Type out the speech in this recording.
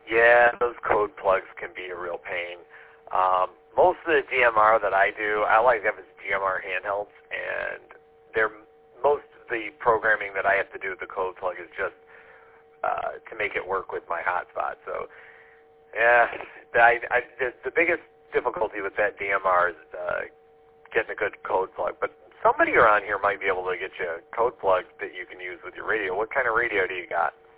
Yeah, those code plugs can be a real pain. Most of the DMR that I do, I like them as DMR handhelds, and most of the programming that I have to do with the code plug is just to make it work with my hotspot. So, yeah, the biggest difficulty with that DMR is getting a good code plug. But somebody around here might be able to get you a code plug that you can use with your radio. What kind of radio do you got?